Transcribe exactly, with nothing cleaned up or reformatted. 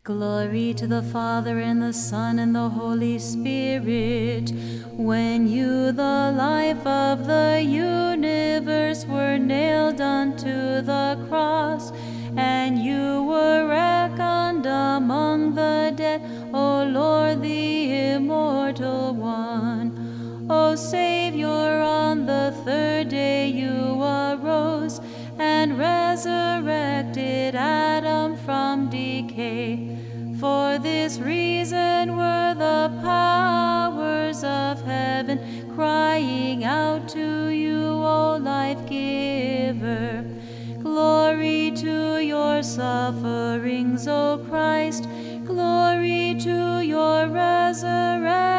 Glory to the Father, and the Son, and the Holy Spirit. When you, the life of the universe, were nailed unto the cross, and you were reckoned among the dead, O Lord, the immortal one. O Savior, on the third day you arose, and resurrected Adam from decay. For this reason were the powers of heaven crying out to you, O life-giver. Glory to your sufferings, O Christ. Glory to your resurrection.